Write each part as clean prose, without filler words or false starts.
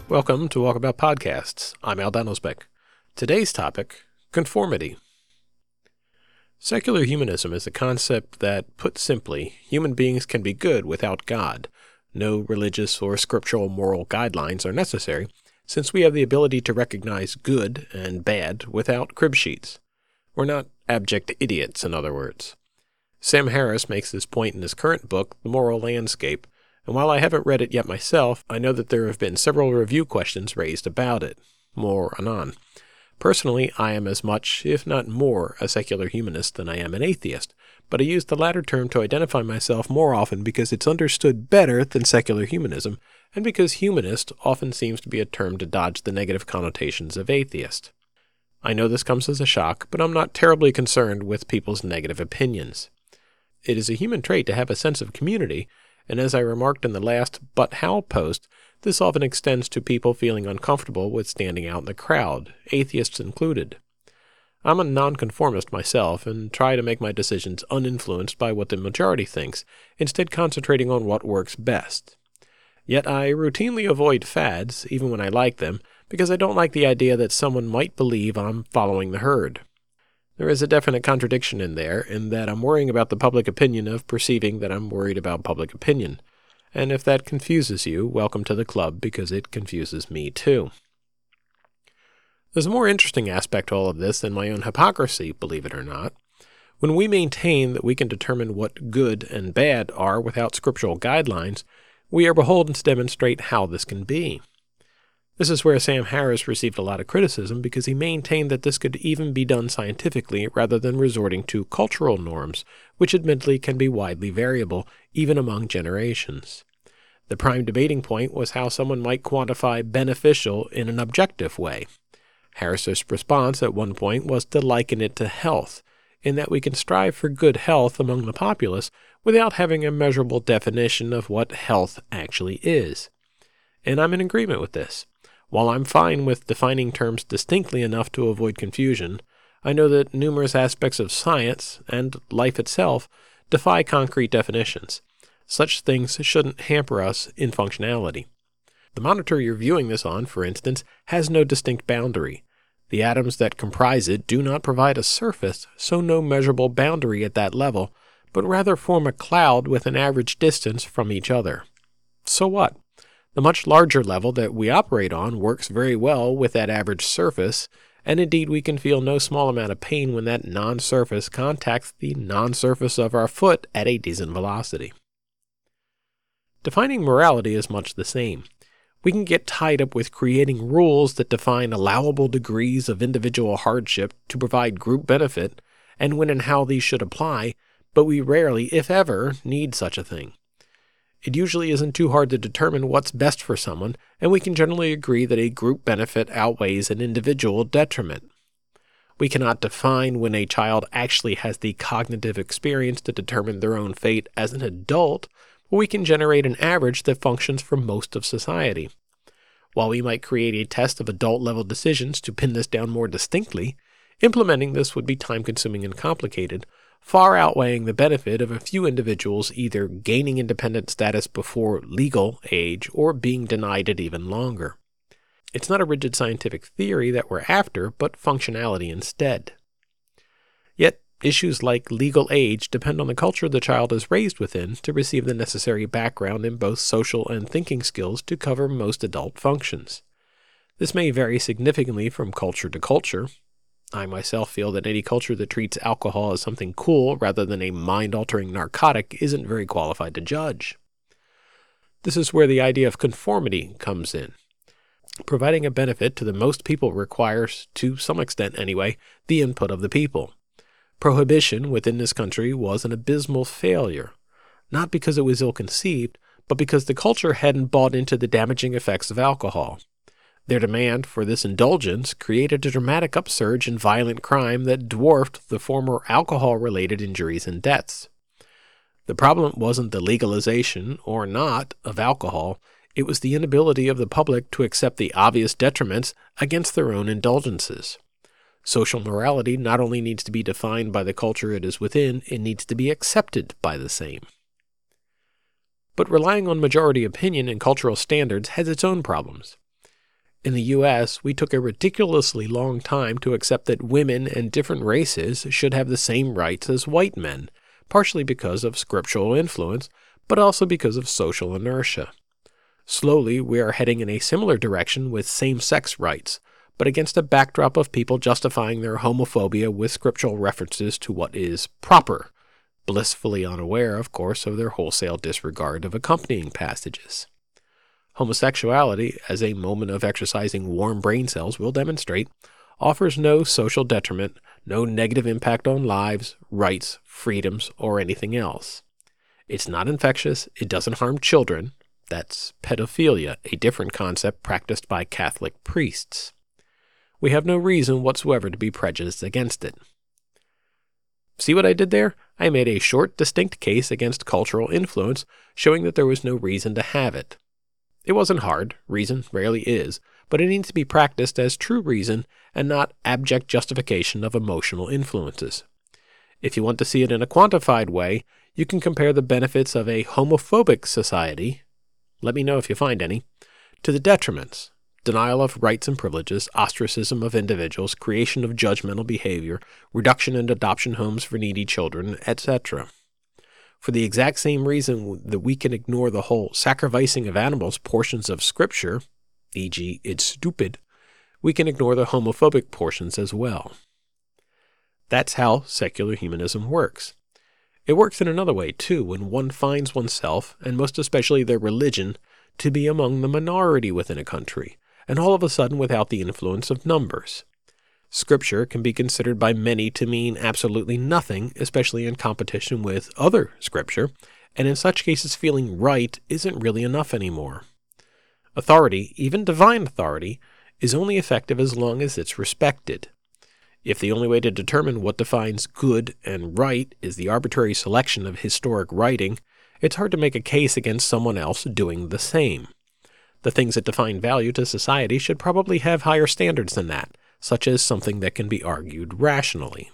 Welcome to Walkabout Podcasts. I'm Al Danosbeck. Today's topic, conformity. Secular humanism is a concept that, put simply, human beings can be good without God. No religious or scriptural moral guidelines are necessary, since we have the ability to recognize good and bad without crib sheets. We're not abject idiots, in other words. Sam Harris makes this point in his current book, The Moral Landscape, and while I haven't read it yet myself, I know that there have been several review questions raised about it. More anon. Personally, I am as much, if not more, a secular humanist than I am an atheist, but I use the latter term to identify myself more often because it's understood better than secular humanism, and because humanist often seems to be a term to dodge the negative connotations of atheist. I know this comes as a shock, but I'm not terribly concerned with people's negative opinions. It is a human trait to have a sense of community, and as I remarked in the last But How post, this often extends to people feeling uncomfortable with standing out in the crowd, atheists included. I'm a nonconformist myself and try to make my decisions uninfluenced by what the majority thinks, instead concentrating on what works best. Yet I routinely avoid fads, even when I like them, because I don't like the idea that someone might believe I'm following the herd. There is a definite contradiction in there, in that I'm worrying about the public opinion of perceiving that I'm worried about public opinion. And if that confuses you, welcome to the club, because it confuses me too. There's a more interesting aspect to all of this than my own hypocrisy, believe it or not. When we maintain that we can determine what good and bad are without scriptural guidelines, we are beholden to demonstrate how this can be. This is where Sam Harris received a lot of criticism because he maintained that this could even be done scientifically rather than resorting to cultural norms, which admittedly can be widely variable, even among generations. The prime debating point was how someone might quantify beneficial in an objective way. Harris's response at one point was to liken it to health, in that we can strive for good health among the populace without having a measurable definition of what health actually is. And I'm in agreement with this. While I'm fine with defining terms distinctly enough to avoid confusion, I know that numerous aspects of science, and life itself, defy concrete definitions. Such things shouldn't hamper us in functionality. The monitor you're viewing this on, for instance, has no distinct boundary. The atoms that comprise it do not provide a surface, so no measurable boundary at that level, but rather form a cloud with an average distance from each other. So what? The much larger level that we operate on works very well with that average surface, and indeed we can feel no small amount of pain when that non-surface contacts the non-surface of our foot at a decent velocity. Defining morality is much the same. We can get tied up with creating rules that define allowable degrees of individual hardship to provide group benefit, and when and how these should apply, but we rarely, if ever, need such a thing. It usually isn't too hard to determine what's best for someone, and we can generally agree that a group benefit outweighs an individual detriment. We cannot define when a child actually has the cognitive experience to determine their own fate as an adult, but we can generate an average that functions for most of society. While we might create a test of adult-level decisions to pin this down more distinctly, implementing this would be time-consuming and complicated, far outweighing the benefit of a few individuals either gaining independent status before legal age or being denied it even longer. It's not a rigid scientific theory that we're after, but functionality instead. Yet, issues like legal age depend on the culture the child is raised within to receive the necessary background in both social and thinking skills to cover most adult functions. This may vary significantly from culture to culture. I myself feel that any culture that treats alcohol as something cool rather than a mind-altering narcotic isn't very qualified to judge. This is where the idea of conformity comes in. Providing a benefit to the most people requires, to some extent anyway, the input of the people. Prohibition within this country was an abysmal failure, not because it was ill-conceived, but because the culture hadn't bought into the damaging effects of alcohol. Their demand for this indulgence created a dramatic upsurge in violent crime that dwarfed the former alcohol-related injuries and deaths. The problem wasn't the legalization, or not, of alcohol. It was the inability of the public to accept the obvious detriments against their own indulgences. Social morality not only needs to be defined by the culture it is within, it needs to be accepted by the same. But relying on majority opinion and cultural standards has its own problems. In the US, we took a ridiculously long time to accept that women and different races should have the same rights as white men, partially because of scriptural influence, but also because of social inertia. Slowly, we are heading in a similar direction with same-sex rights, but against a backdrop of people justifying their homophobia with scriptural references to what is proper, blissfully unaware, of course, of their wholesale disregard of accompanying passages. Homosexuality, as a moment of exercising warm brain cells will demonstrate, offers no social detriment, no negative impact on lives, rights, freedoms, or anything else. It's not infectious, it doesn't harm children. That's pedophilia, a different concept practiced by Catholic priests. We have no reason whatsoever to be prejudiced against it. See what I did there? I made a short, distinct case against cultural influence, showing that there was no reason to have it. It wasn't hard, reason rarely is, but it needs to be practiced as true reason and not abject justification of emotional influences. If you want to see it in a quantified way, you can compare the benefits of a homophobic society, let me know if you find any, to the detriments, denial of rights and privileges, ostracism of individuals, creation of judgmental behavior, reduction in adoption homes for needy children, etc. For the exact same reason that we can ignore the whole sacrificing of animals portions of Scripture, e.g., it's stupid, we can ignore the homophobic portions as well. That's how secular humanism works. It works in another way, too, when one finds oneself, and most especially their religion, to be among the minority within a country, and all of a sudden without the influence of numbers. Scripture can be considered by many to mean absolutely nothing, especially in competition with other Scripture, and in such cases feeling right isn't really enough anymore. Authority, even divine authority, is only effective as long as it's respected. If the only way to determine what defines good and right is the arbitrary selection of historic writing, it's hard to make a case against someone else doing the same. The things that define value to society should probably have higher standards than that, such as something that can be argued rationally.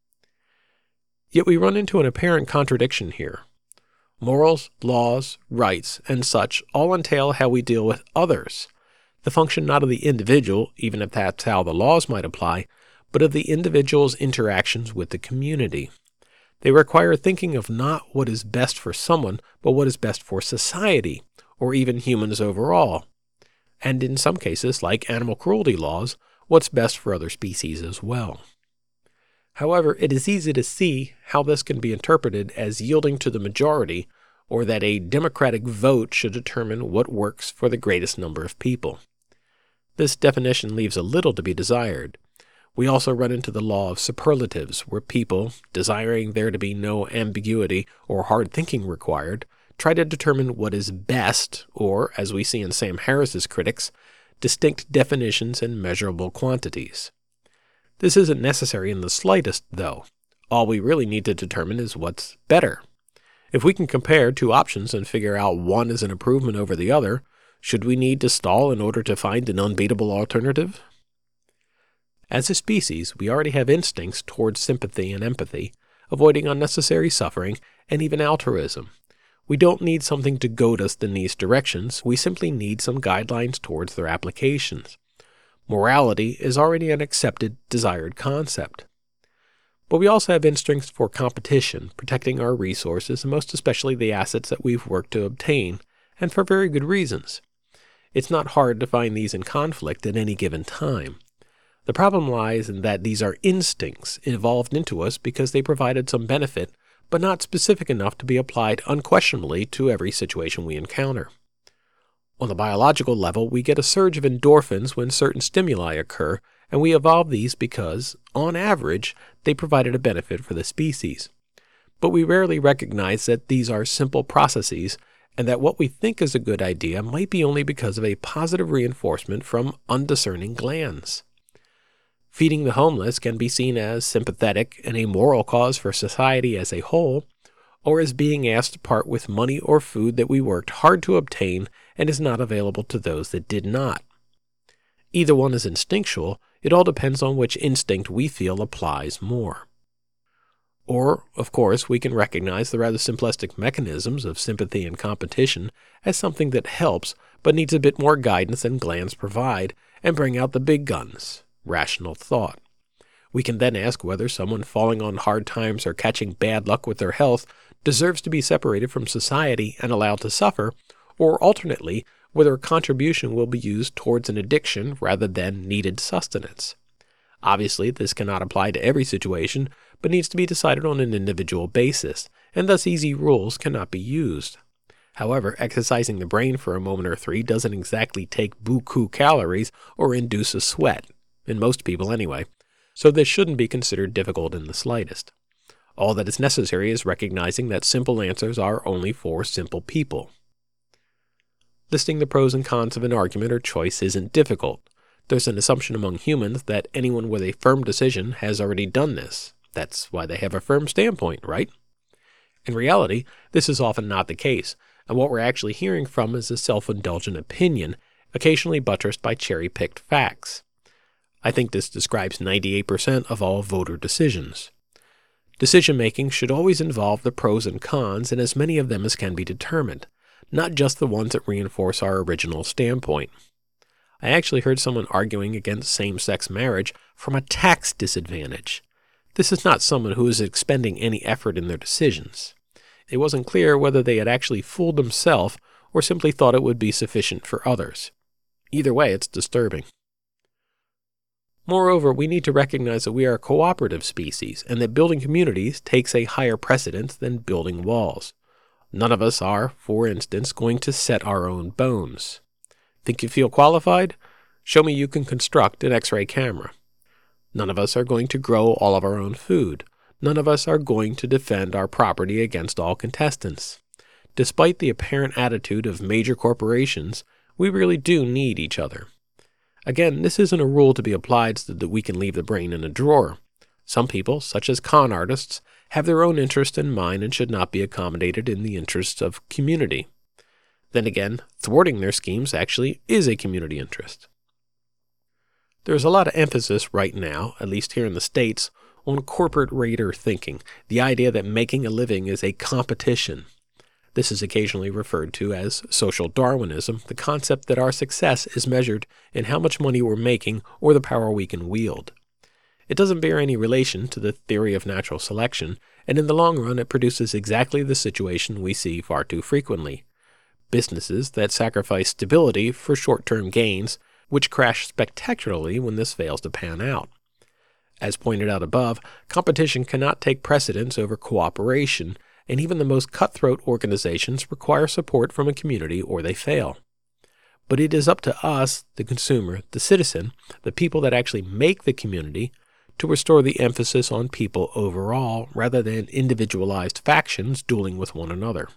Yet we run into an apparent contradiction here. Morals, laws, rights, and such all entail how we deal with others, the function not of the individual, even if that's how the laws might apply, but of the individual's interactions with the community. They require thinking of not what is best for someone, but what is best for society, or even humans overall. And in some cases, like animal cruelty laws, what's best for other species as well. However, it is easy to see how this can be interpreted as yielding to the majority, or that a democratic vote should determine what works for the greatest number of people. This definition leaves a little to be desired. We also run into the law of superlatives, where people, desiring there to be no ambiguity or hard thinking required, try to determine what is best, or, as we see in Sam Harris's critics, distinct definitions and measurable quantities. This isn't necessary in the slightest, though. All we really need to determine is what's better. If we can compare two options and figure out one is an improvement over the other, should we need to stall in order to find an unbeatable alternative? As a species, we already have instincts towards sympathy and empathy, avoiding unnecessary suffering, and even altruism. We don't need something to goad us in these directions, we simply need some guidelines towards their applications. Morality is already an accepted, desired concept. But we also have instincts for competition, protecting our resources, and most especially the assets that we've worked to obtain, and for very good reasons. It's not hard to find these in conflict at any given time. The problem lies in that these are instincts evolved into us because they provided some benefit, but not specific enough to be applied unquestionably to every situation we encounter. On the biological level, we get a surge of endorphins when certain stimuli occur, and we evolve these because, on average, they provided a benefit for the species. But we rarely recognize that these are simple processes, and that what we think is a good idea might be only because of a positive reinforcement from undiscerning glands. Feeding the homeless can be seen as sympathetic and a moral cause for society as a whole, or as being asked to part with money or food that we worked hard to obtain and is not available to those that did not. Either one is instinctual, it all depends on which instinct we feel applies more. Or, of course, we can recognize the rather simplistic mechanisms of sympathy and competition as something that helps but needs a bit more guidance than glands provide, and bring out the big guns, rational thought. We can then ask whether someone falling on hard times or catching bad luck with their health deserves to be separated from society and allowed to suffer, or alternately, whether a contribution will be used towards an addiction rather than needed sustenance. Obviously, this cannot apply to every situation, but needs to be decided on an individual basis, and thus easy rules cannot be used. However, exercising the brain for a moment or three doesn't exactly take buku calories or induce a sweat, in most people anyway, so this shouldn't be considered difficult in the slightest. All that is necessary is recognizing that simple answers are only for simple people. Listing the pros and cons of an argument or choice isn't difficult. There's an assumption among humans that anyone with a firm decision has already done this. That's why they have a firm standpoint, right? In reality, this is often not the case, and what we're actually hearing from is a self-indulgent opinion, occasionally buttressed by cherry-picked facts. I think this describes 98% of all voter decisions. Decision-making should always involve the pros and cons and as many of them as can be determined, not just the ones that reinforce our original standpoint. I actually heard someone arguing against same-sex marriage from a tax disadvantage. This is not someone who is expending any effort in their decisions. It wasn't clear whether they had actually fooled themselves or simply thought it would be sufficient for others. Either way, it's disturbing. Moreover, we need to recognize that we are a cooperative species and that building communities takes a higher precedence than building walls. None of us are, for instance, going to set our own bones. Think you feel qualified? Show me you can construct an X-ray camera. None of us are going to grow all of our own food. None of us are going to defend our property against all contestants. Despite the apparent attitude of major corporations, we really do need each other. Again, this isn't a rule to be applied so that we can leave the brain in a drawer. Some people, such as con artists, have their own interest in mind and should not be accommodated in the interests of community. Then again, thwarting their schemes actually is a community interest. There is a lot of emphasis right now, at least here in the States, on corporate raider thinking, the idea that making a living is a competition. This is occasionally referred to as social Darwinism, the concept that our success is measured in how much money we're making or the power we can wield. It doesn't bear any relation to the theory of natural selection, and in the long run it produces exactly the situation we see far too frequently. Businesses that sacrifice stability for short-term gains, which crash spectacularly when this fails to pan out. As pointed out above, competition cannot take precedence over cooperation, and even the most cutthroat organizations require support from a community or they fail. But it is up to us, the consumer, the citizen, the people that actually make the community, to restore the emphasis on people overall rather than individualized factions dueling with one another.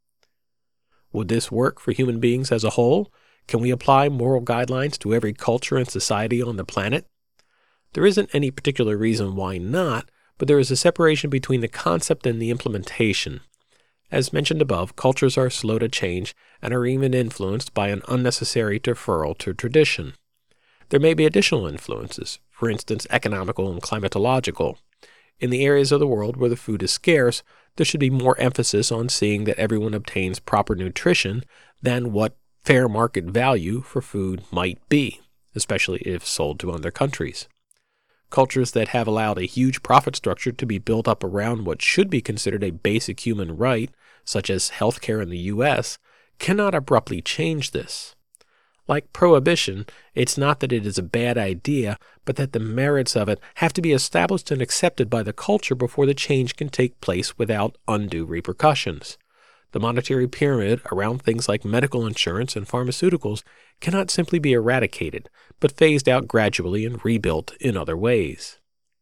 Would this work for human beings as a whole? Can we apply moral guidelines to every culture and society on the planet? There isn't any particular reason why not, but there is a separation between the concept and the implementation. As mentioned above, cultures are slow to change and are even influenced by an unnecessary deferral to tradition. There may be additional influences, for instance economical and climatological. In the areas of the world where the food is scarce, there should be more emphasis on seeing that everyone obtains proper nutrition than what fair market value for food might be, especially if sold to other countries. Cultures that have allowed a huge profit structure to be built up around what should be considered a basic human right, such as healthcare in the U.S., cannot abruptly change this. Like prohibition, it's not that it is a bad idea, but that the merits of it have to be established and accepted by the culture before the change can take place without undue repercussions. The monetary pyramid around things like medical insurance and pharmaceuticals cannot simply be eradicated, but phased out gradually and rebuilt in other ways.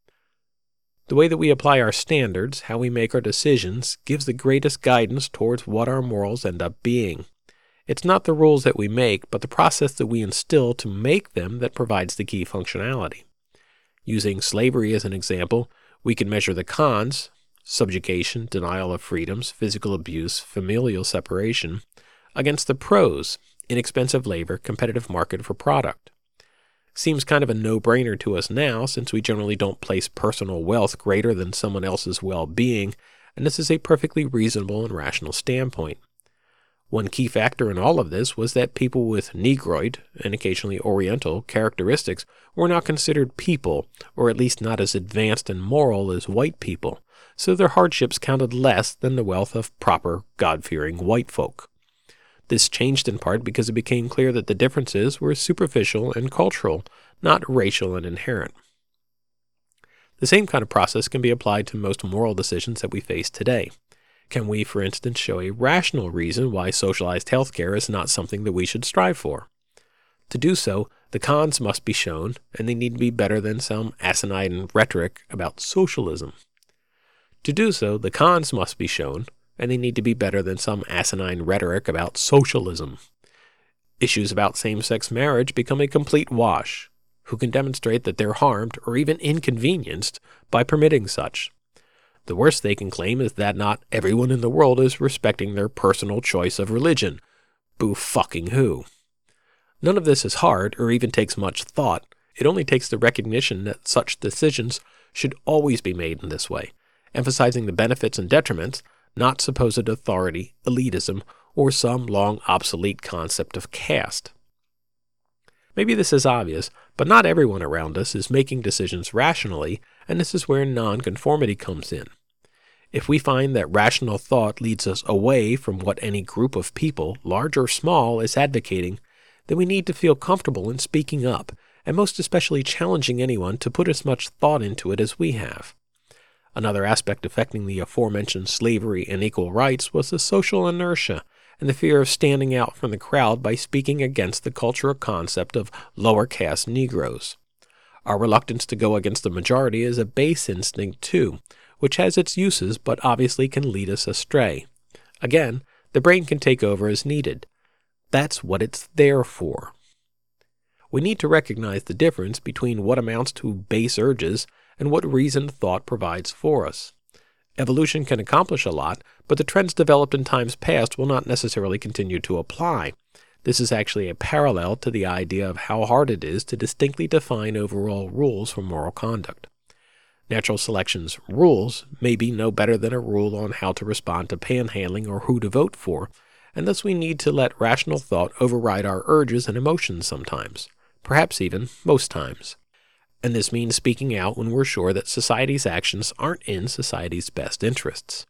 The way that we apply our standards, how we make our decisions, gives the greatest guidance towards what our morals end up being. It's not the rules that we make, but the process that we instill to make them that provides the key functionality. Using slavery as an example, we can measure the cons, subjugation, denial of freedoms, physical abuse, familial separation, against the pros, inexpensive labor, competitive market for product. seems kind of a no-brainer to us now, since we generally don't place personal wealth greater than someone else's well-being, and this is a perfectly reasonable and rational standpoint. One key factor in all of this was that people with Negroid, and occasionally Oriental, characteristics were not considered people, or at least not as advanced and moral as white people, so their hardships counted less than the wealth of proper, God-fearing white folk. This changed in part because it became clear that the differences were superficial and cultural, not racial and inherent. The same kind of process can be applied to most moral decisions that we face today. Can we, for instance, show a rational reason why socialized healthcare is not something that we should strive for? To do so, the cons must be shown, and they need to be better than some asinine rhetoric about socialism. To do so, the cons must be shown, and they need to be better than some asinine rhetoric about socialism. Issues about same-sex marriage become a complete wash. Who can demonstrate that they're harmed or even inconvenienced by permitting such? The worst they can claim is that not everyone in the world is respecting their personal choice of religion. Boo fucking who. None of this is hard or even takes much thought. It only takes the recognition that such decisions should always be made in this way, emphasizing the benefits and detriments, not supposed authority, elitism, or some long obsolete concept of caste. Maybe this is obvious, but not everyone around us is making decisions rationally, and this is where nonconformity comes in. If we find that rational thought leads us away from what any group of people, large or small, is advocating, then we need to feel comfortable in speaking up, and most especially challenging anyone to put as much thought into it as we have. Another aspect affecting the aforementioned slavery and equal rights was the social inertia and the fear of standing out from the crowd by speaking against the cultural concept of lower caste Negroes. Our reluctance to go against the majority is a base instinct too, which has its uses but obviously can lead us astray. Again, the brain can take over as needed. That's what it's there for. We need to recognize the difference between what amounts to base urges and what reasoned thought provides for us. Evolution can accomplish a lot, but the trends developed in times past will not necessarily continue to apply. This is actually a parallel to the idea of how hard it is to distinctly define overall rules for moral conduct. Natural selection's rules may be no better than a rule on how to respond to panhandling or who to vote for, and thus we need to let rational thought override our urges and emotions sometimes, perhaps even most times. And this means speaking out when we're sure that society's actions aren't in society's best interests.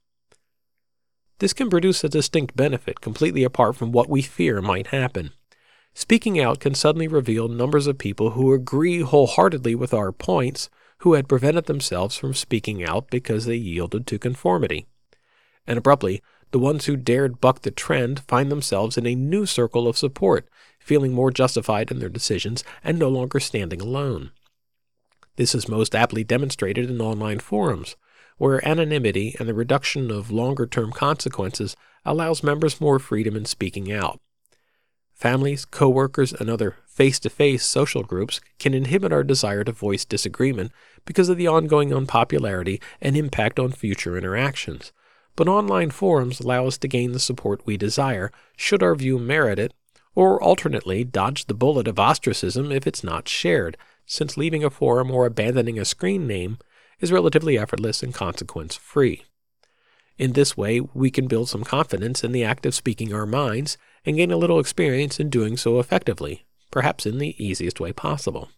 This can produce a distinct benefit completely apart from what we fear might happen. Speaking out can suddenly reveal numbers of people who agree wholeheartedly with our points, who had prevented themselves from speaking out because they yielded to conformity. And abruptly, the ones who dared buck the trend find themselves in a new circle of support, feeling more justified in their decisions and no longer standing alone. This is most aptly demonstrated in online forums, where anonymity and the reduction of longer-term consequences allows members more freedom in speaking out. Families, coworkers, and other face-to-face social groups can inhibit our desire to voice disagreement because of the ongoing unpopularity and impact on future interactions. But online forums allow us to gain the support we desire, should our view merit it, or alternately dodge the bullet of ostracism if it's not shared, since leaving a forum or abandoning a screen name is relatively effortless and consequence-free. In this way, we can build some confidence in the act of speaking our minds and gain a little experience in doing so effectively, perhaps in the easiest way possible.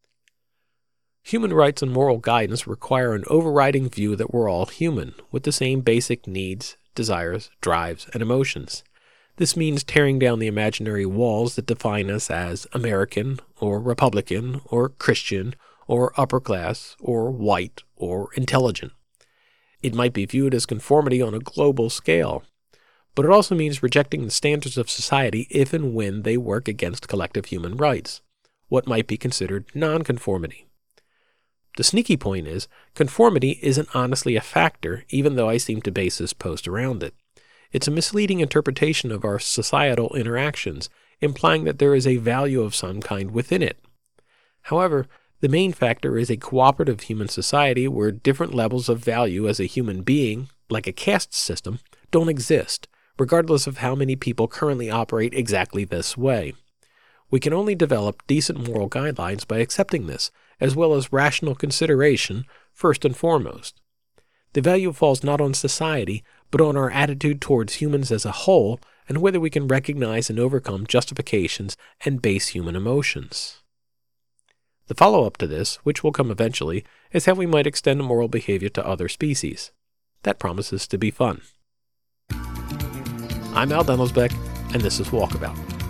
Human rights and moral guidance require an overriding view that we're all human, with the same basic needs, desires, drives, and emotions. This means tearing down the imaginary walls that define us as American, or Republican, or Christian, or upper class, or white, or intelligent. It might be viewed as conformity on a global scale, but it also means rejecting the standards of society if and when they work against collective human rights, what might be considered nonconformity. The sneaky point is, conformity isn't honestly a factor, even though I seem to base this post around it. It's a misleading interpretation of our societal interactions, implying that there is a value of some kind within it. However, the main factor is a cooperative human society where different levels of value as a human being, like a caste system, don't exist, regardless of how many people currently operate exactly this way. We can only develop decent moral guidelines by accepting this, as well as rational consideration, first and foremost. The value falls not on society, but on our attitude towards humans as a whole, and whether we can recognize and overcome justifications and base human emotions. The follow-up to this, which will come eventually, is how we might extend moral behavior to other species. That promises to be fun. I'm Al Dennelsbeck, and this is Walkabout.